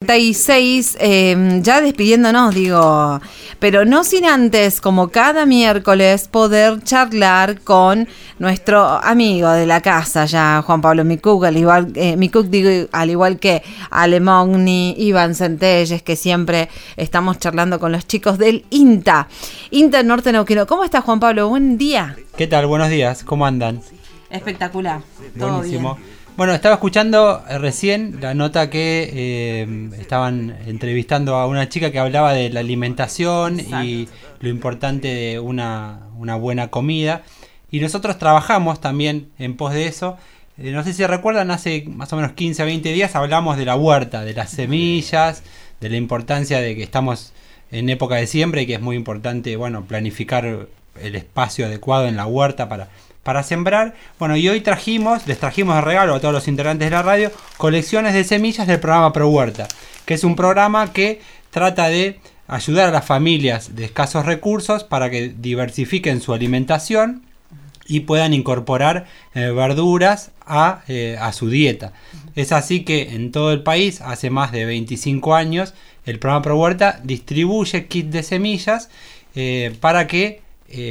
46, ya despidiéndonos, digo, pero no sin antes, como cada miércoles, poder charlar con nuestro amigo de la casa ya, Juan Pablo Micook, al igual que Ale Mogni, Iván Centelles, que siempre estamos charlando con los chicos del INTA Norte Neuquino. ¿Cómo estás, Juan Pablo? Buen día. ¿Qué tal? Buenos días. ¿Cómo andan? Espectacular. Todo buenísimo. bien. Bueno, estaba escuchando recién la nota que estaban entrevistando a una chica que hablaba de la alimentación. Exacto. Y lo importante de una buena comida. Y nosotros trabajamos también en pos de eso. No sé si recuerdan, hace más o menos 15 a 20 días hablamos de la huerta, de las semillas, de la importancia de que estamos en época de siembra y que es muy importante, bueno, planificar el espacio adecuado en la huerta para sembrar. Bueno, y hoy les trajimos de regalo a todos los integrantes de la radio colecciones de semillas del programa Pro Huerta, que es un programa que trata de ayudar a las familias de escasos recursos para que diversifiquen su alimentación y puedan incorporar verduras a su dieta. Es así que en todo el país, hace más de 25 años, el programa Pro Huerta distribuye kits de semillas para que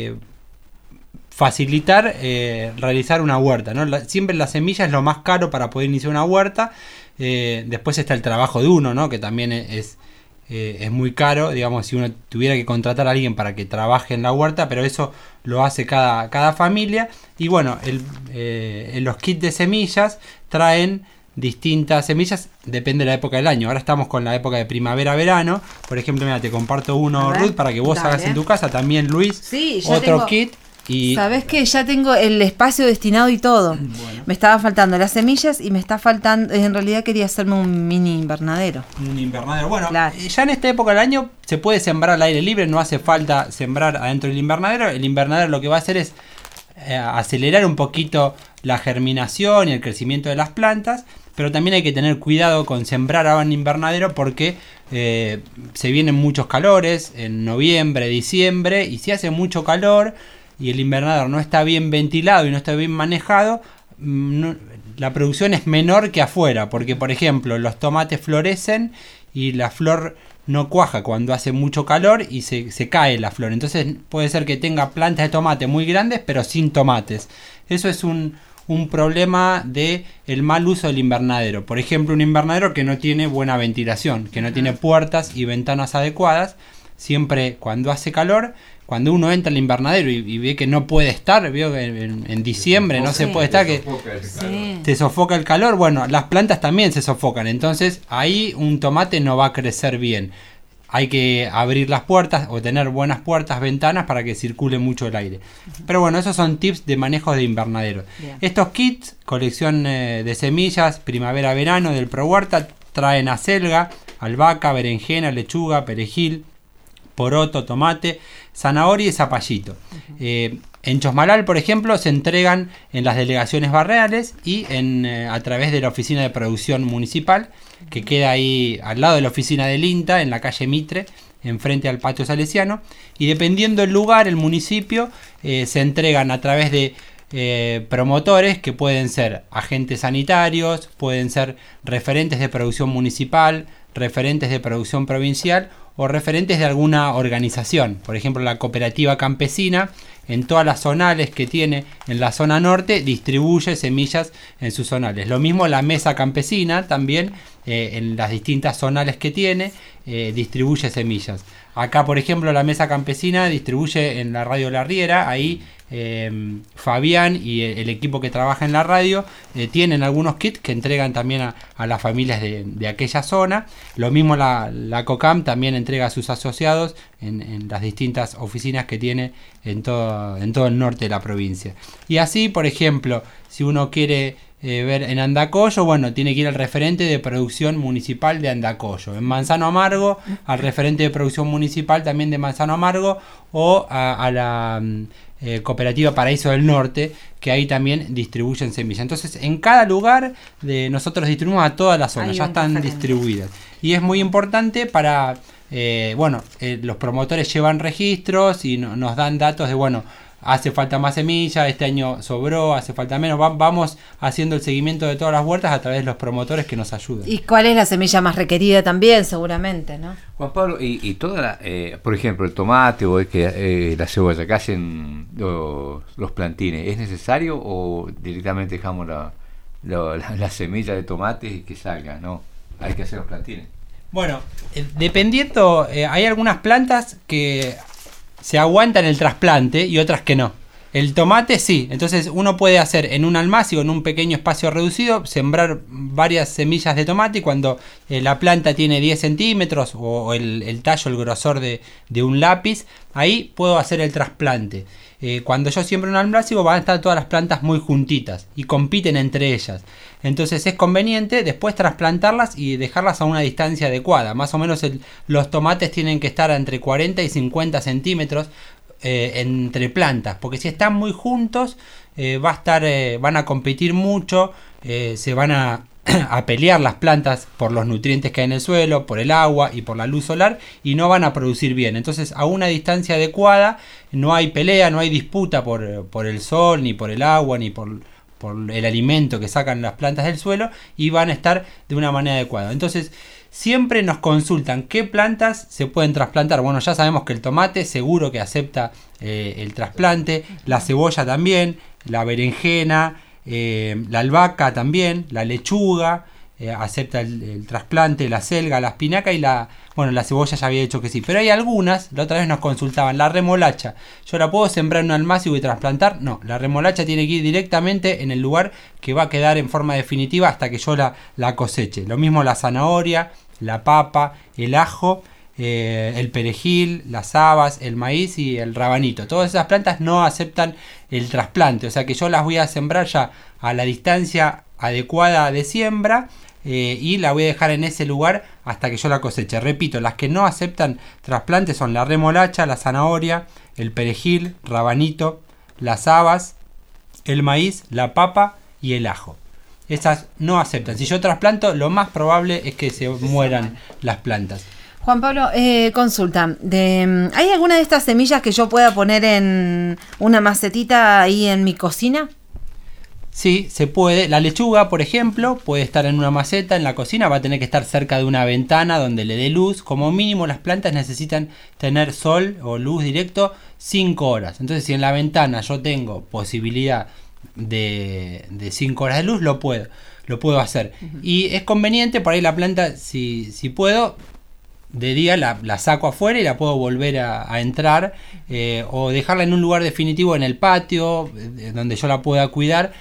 facilitar realizar una huerta, ¿no? Siempre la semilla es lo más caro para poder iniciar una huerta. Después está el trabajo de uno, ¿no? Que también es muy caro, digamos, si uno tuviera que contratar a alguien para que trabaje en la huerta, pero eso lo hace cada familia. Y bueno, los kits de semillas traen distintas semillas, depende de la época del año. Ahora estamos con la época de primavera-verano. Por ejemplo, mira, te comparto uno, Ruth, para que vos hagas en tu casa. También Luis, sí, otro kit. Y sabés que ya tengo el espacio destinado y todo. Bueno. Me estaba faltando las semillas y me está faltando, en realidad quería hacerme un mini invernadero. Un invernadero. Bueno, claro. Ya en esta época del año se puede sembrar al aire libre, no hace falta sembrar adentro del invernadero. El invernadero lo que va a hacer es acelerar un poquito la germinación y el crecimiento de las plantas, pero también hay que tener cuidado con sembrar ahora en invernadero porque se vienen muchos calores en noviembre, diciembre, y si hace mucho calor y el invernadero no está bien ventilado y no está bien manejado, la producción es menor que afuera, porque por ejemplo los tomates florecen y la flor no cuaja cuando hace mucho calor y se cae la flor. Entonces puede ser que tenga plantas de tomate muy grandes pero sin tomates. Eso es un problema de el mal uso del invernadero. Por ejemplo, un invernadero que no tiene buena ventilación, que no tiene puertas y ventanas adecuadas. Siempre cuando hace calor, cuando uno entra al invernadero y ve que no puede estar, veo que en diciembre no se puede estar, que te sofoca el calor, bueno, las plantas también se sofocan, entonces ahí un tomate no va a crecer bien. Hay que abrir las puertas o tener buenas puertas, ventanas para que circule mucho el aire. Pero bueno, esos son tips de manejo de invernadero. Bien. Estos kits, colección de semillas, primavera-verano del Pro Huerta, traen acelga, albahaca, berenjena, lechuga, perejil, poroto, tomate, zanahoria y zapallito. En Chosmalal, por ejemplo, se entregan en las delegaciones barriales y a través de la oficina de producción municipal, que queda ahí al lado de la oficina del INTA, en la calle Mitre, enfrente al patio salesiano. Y dependiendo del lugar, el municipio, se entregan a través de promotores que pueden ser agentes sanitarios, pueden ser referentes de producción municipal, referentes de producción provincial o referentes de alguna organización. Por ejemplo, la cooperativa campesina, en todas las zonales que tiene en la zona norte, distribuye semillas en sus zonales. Lo mismo la mesa campesina, también en las distintas zonales que tiene, distribuye semillas. Acá, por ejemplo, la mesa campesina distribuye en la radio La Riera. Ahí Fabián y el equipo que trabaja en la radio tienen algunos kits que entregan también a las familias de aquella zona. Lo mismo la COCAM también entrega a sus asociados en las distintas oficinas que tiene en todo el norte de la provincia. Y así, por ejemplo, si uno quiere ver en Andacollo, bueno, tiene que ir al referente de producción municipal de Andacollo. En Manzano Amargo, al referente de producción municipal también de Manzano Amargo, o a la Cooperativa Paraíso del Norte, que ahí también distribuyen semillas. Entonces, en cada lugar nosotros distribuimos a todas las zonas, ya están distribuidas. Y es muy importante para, los promotores llevan registros y nos dan datos de, hace falta más semilla, este año sobró, hace falta menos. Vamos haciendo el seguimiento de todas las huertas a través de los promotores que nos ayudan. ¿Y cuál es la semilla más requerida también, seguramente, no? Juan Pablo, y toda por ejemplo, el tomate o la cebolla que hacen los plantines, ¿es necesario o directamente dejamos la semilla de tomate y que salga? No, hay que hacer los plantines. Bueno, dependiendo, hay algunas plantas que se aguantan el trasplante y otras que no. El tomate sí, entonces uno puede hacer en un almácigo, en un pequeño espacio reducido, sembrar varias semillas de tomate y cuando la planta tiene 10 centímetros o el tallo, el grosor de un lápiz, ahí puedo hacer el trasplante. Cuando yo siembro un almácigo van a estar todas las plantas muy juntitas y compiten entre ellas. Entonces es conveniente después trasplantarlas y dejarlas a una distancia adecuada. Más o menos los tomates tienen que estar entre 40 y 50 centímetros entre plantas, porque si están muy juntos van a competir mucho, se van a pelear las plantas por los nutrientes que hay en el suelo, por el agua y por la luz solar y no van a producir bien. Entonces a una distancia adecuada no hay pelea, no hay disputa por el sol, ni por el agua, ni por el alimento que sacan las plantas del suelo y van a estar de una manera adecuada. Entonces siempre nos consultan qué plantas se pueden trasplantar. Bueno, ya sabemos que el tomate seguro que acepta el trasplante, la cebolla también, la berenjena, la albahaca también, la lechuga acepta el trasplante, la selga, la espinaca y la cebolla ya había dicho que sí. Pero hay algunas, la otra vez nos consultaban, la remolacha, ¿yo la puedo sembrar en un almácigo y trasplantar? No, la remolacha tiene que ir directamente en el lugar que va a quedar en forma definitiva hasta que yo la coseche. Lo mismo la zanahoria, la papa, el ajo, el perejil, las habas, el maíz y el rabanito. Todas esas plantas no aceptan el trasplante, o sea que yo las voy a sembrar ya a la distancia adecuada de siembra y la voy a dejar en ese lugar hasta que yo la coseche. Repito, las que no aceptan trasplante son la remolacha, la zanahoria, el perejil, rabanito, las habas, el maíz, la papa y el ajo. Esas no aceptan. Si yo trasplanto, lo más probable es que se mueran las plantas. Juan Pablo, consulta, ¿hay alguna de estas semillas que yo pueda poner en una macetita ahí en mi cocina? Sí, se puede. La lechuga, por ejemplo, puede estar en una maceta en la cocina, va a tener que estar cerca de una ventana donde le dé luz. Como mínimo las plantas necesitan tener sol o luz directo 5 horas. Entonces si en la ventana yo tengo posibilidad de 5 horas de luz, lo puedo hacer. Uh-huh. Y es conveniente, por ahí la planta, si puedo, de día la saco afuera y la puedo volver a entrar o dejarla en un lugar definitivo en el patio donde yo la pueda cuidar.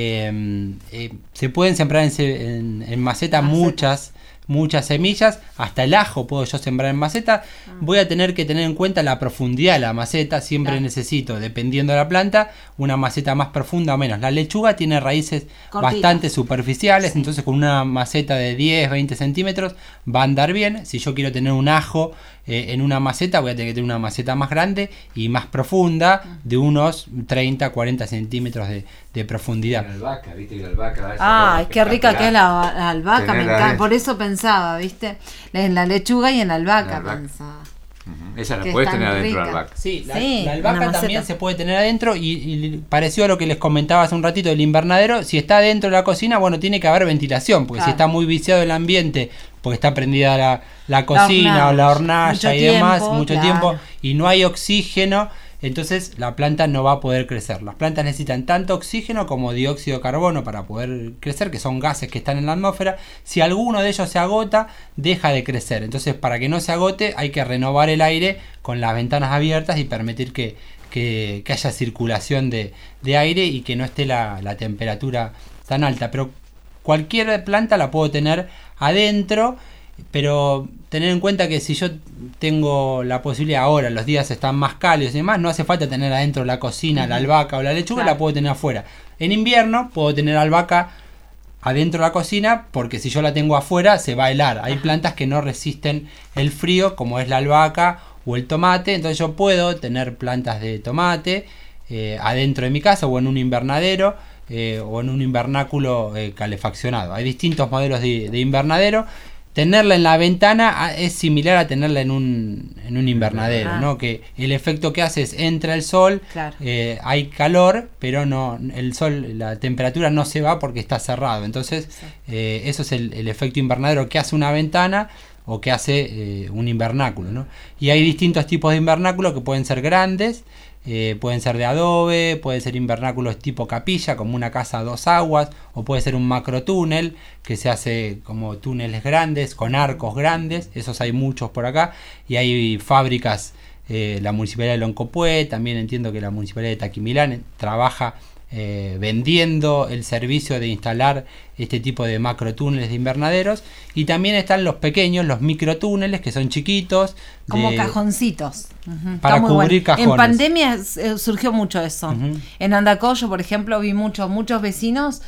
Se pueden sembrar en maceta muchas semillas, hasta el ajo puedo yo sembrar en maceta. Voy a tener que tener en cuenta la profundidad de la maceta, siempre necesito, dependiendo de la planta, una maceta más profunda o menos. La lechuga tiene raíces bastante superficiales, entonces con una maceta de 10-20 centímetros va a andar bien. Si yo quiero tener un ajo en una maceta, voy a tener que tener una maceta más grande y más profunda, de unos 30-40 centímetros de profundidad. La albahaca, ¿viste? La albahaca, qué rica que es la albahaca, me encanta. Por eso pensaba, ¿viste? En la lechuga y en la albahaca pensaba. Esa la puedes tener adentro de la albahaca. Sí, la albahaca también se puede tener adentro y parecido a lo que les comentaba hace un ratito del invernadero, si está dentro de la cocina, bueno, tiene que haber ventilación, porque si está muy viciado el ambiente, porque está prendida la cocina o la hornalla y demás, mucho tiempo, y no hay oxígeno, entonces la planta no va a poder crecer. Las plantas necesitan tanto oxígeno como dióxido de carbono para poder crecer, que son gases que están en la atmósfera. Si alguno de ellos se agota, deja de crecer. Entonces, para que no se agote, hay que renovar el aire con las ventanas abiertas y permitir que haya circulación de aire y que no esté la temperatura tan alta. Pero cualquier planta la puedo tener adentro, pero tener en cuenta que si yo tengo la posibilidad ahora, los días están más cálidos y demás, no hace falta tener adentro la cocina, la albahaca o la lechuga, la puedo tener afuera. En invierno puedo tener albahaca adentro de la cocina, porque si yo la tengo afuera se va a helar. Hay plantas que no resisten el frío, como es la albahaca o el tomate, entonces yo puedo tener plantas de tomate adentro de mi casa o en un invernadero o en un invernáculo calefaccionado. Hay distintos modelos de invernadero. tenerla en la ventana es similar a tenerla en un invernadero, ¿no? Que el efecto que hace es entra el sol, claro. Hay calor, pero no el sol, la temperatura no se va porque está cerrado. Entonces, eso es el efecto invernadero que hace una ventana o que hace un invernáculo, ¿no? Y hay distintos tipos de invernáculos que pueden ser grandes, pueden ser de adobe, pueden ser invernáculos tipo capilla, como una casa a 2 aguas, o puede ser un macrotúnel, que se hace como túneles grandes, con arcos grandes, esos hay muchos por acá, y hay fábricas, la Municipalidad de Loncopué, también entiendo que la Municipalidad de Taquimilán trabaja vendiendo el servicio de instalar este tipo de macrotúneles de invernaderos, y también están los pequeños, los microtúneles, que son chiquitos, como cajoncitos, para cubrir cajones. En pandemia surgió mucho eso. En Andacollo, por ejemplo, vi muchos vecinos.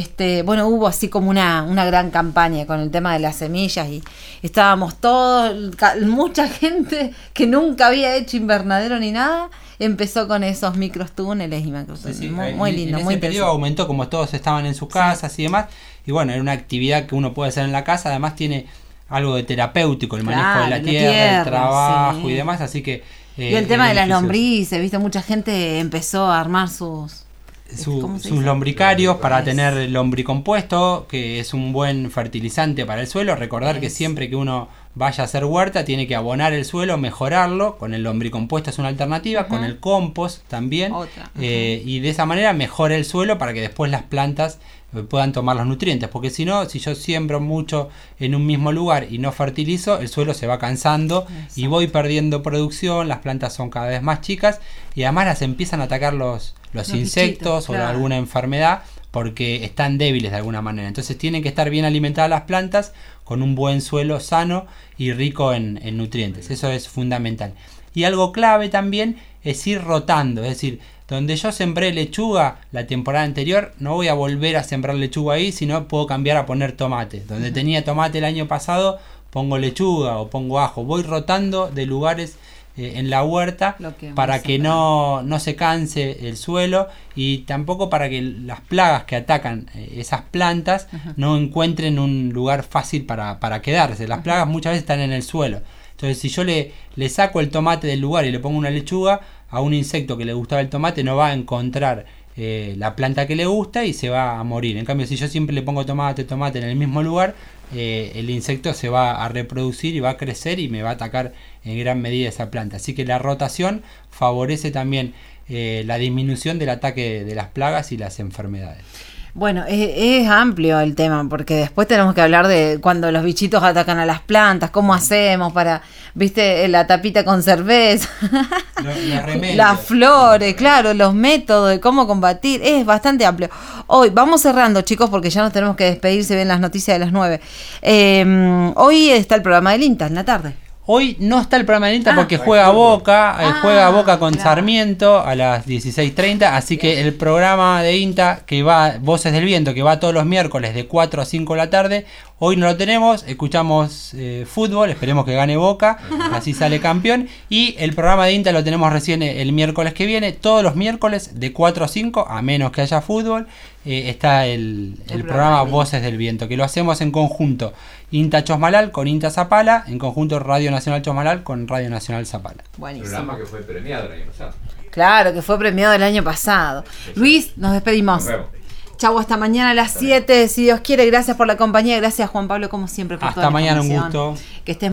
Hubo así como una gran campaña con el tema de las semillas, y estábamos todos, mucha gente que nunca había hecho invernadero ni nada, empezó con esos microtúneles y macrotúneles. Sí, muy lindo, en muy ese periodo aumentó, como todos estaban en sus casas y demás, y bueno, era una actividad que uno puede hacer en la casa, además tiene algo de terapéutico, el manejo de la tierra, el trabajo y demás, así que... y el tema de las lombrices, ¿viste? Mucha gente empezó a armar sus lombricarios para tener lombricompuesto, que es un buen fertilizante para el suelo. Recordar que siempre que uno vaya a hacer huerta tiene que abonar el suelo, mejorarlo, con el lombricompuesto es una alternativa, con el compost también, y de esa manera mejora el suelo para que después las plantas puedan tomar los nutrientes, porque si no, si yo siembro mucho en un mismo lugar y no fertilizo, el suelo se va cansando y voy perdiendo producción, las plantas son cada vez más chicas y además las empiezan a atacar los insectos o alguna enfermedad, porque están débiles de alguna manera. Entonces tienen que estar bien alimentadas las plantas con un buen suelo sano y rico en nutrientes. Eso es fundamental. Y algo clave también es ir rotando, es decir, donde yo sembré lechuga la temporada anterior, no voy a volver a sembrar lechuga ahí, sino puedo cambiar a poner tomate. Donde tenía tomate el año pasado, pongo lechuga o pongo ajo. Voy rotando de lugares en la huerta para que no se canse el suelo, y tampoco para que las plagas que atacan esas plantas no encuentren un lugar fácil para quedarse. Las plagas muchas veces están en el suelo. Entonces, si yo le saco el tomate del lugar y le pongo una lechuga, a un insecto que le gustaba el tomate no va a encontrar la planta que le gusta y se va a morir. En cambio, si yo siempre le pongo tomate en el mismo lugar, el insecto se va a reproducir y va a crecer y me va a atacar en gran medida esa planta. Así que la rotación favorece también la disminución del ataque de las plagas y las enfermedades. Bueno, es amplio el tema, porque después tenemos que hablar de cuando los bichitos atacan a las plantas, cómo hacemos para, viste, la tapita con cerveza, las flores, claro, los métodos de cómo combatir, es bastante amplio. Hoy, vamos cerrando, chicos, porque ya nos tenemos que despedir, se ven las noticias de las 9. Hoy está el programa del INTA en la tarde. Hoy no está el programa de INTA porque juega Boca con Sarmiento a las 16:30, así que el programa de INTA que va, Voces del Viento, que va todos los miércoles de 4 a 5 de la tarde, hoy no lo tenemos, escuchamos fútbol, esperemos que gane Boca, así sale campeón, y el programa de INTA lo tenemos recién el miércoles que viene, todos los miércoles de 4 a 5, a menos que haya fútbol, está el programa Voces del Viento, que lo hacemos en conjunto, INTA Chosmalal con INTA Zapala, en conjunto Radio Nacional Chosmalal con Radio Nacional Zapala. Buenísimo. El programa que fue premiado el año pasado. Claro, que fue premiado el año pasado. Luis, nos despedimos. Nos vemos. Chau, hasta mañana a las 7, si Dios quiere. Gracias por la compañía, gracias Juan Pablo, como siempre, por hasta mañana, un gusto. Que estés